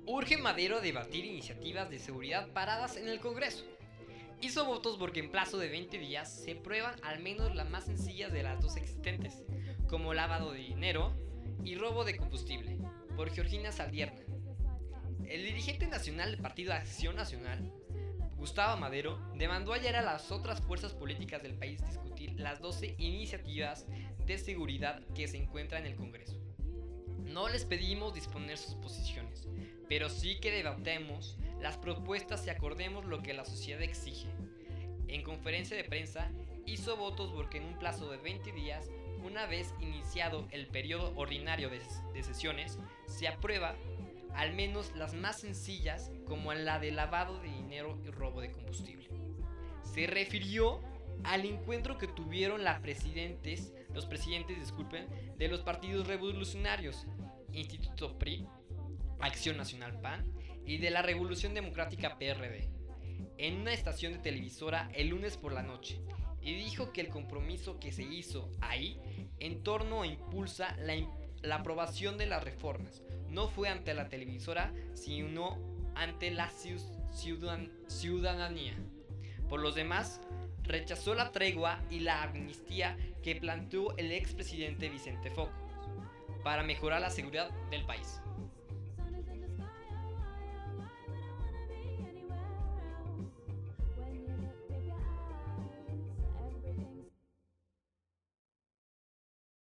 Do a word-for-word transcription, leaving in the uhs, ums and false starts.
Urge Madero debatir iniciativas de seguridad paradas en el Congreso. Hizo votos porque en plazo de veinte días se prueban al menos las más sencillas de las dos existentes, como lavado de dinero y robo de combustible, por Georgina Saldierna. El dirigente nacional del Partido Acción Nacional, Gustavo Madero, demandó ayer a las otras fuerzas políticas del país discutir las doce iniciativas de seguridad que se encuentran en el Congreso. No les pedimos disponer sus posiciones, pero sí que debatemos las propuestas y acordemos lo que la sociedad exige. En conferencia de prensa, hizo votos porque en un plazo de veinte días, una vez iniciado el periodo ordinario de, de sesiones, se aprueba al menos las más sencillas, como la de lavado de dinero y robo de combustible. Se refirió al encuentro que tuvieron las presidentes, los presidentes, disculpen, de los partidos revolucionarios, Instituto P R I, Acción Nacional P A N y de la Revolución Democrática P R D, en una estación de televisora el lunes por la noche, y dijo que el compromiso que se hizo ahí en torno a impulsa la, la aprobación de las reformas no fue ante la televisora, sino ante la ciudadan, ciudadanía. Por los demás, rechazó la tregua y la amnistía que planteó el expresidente Vicente Fox para mejorar la seguridad del país.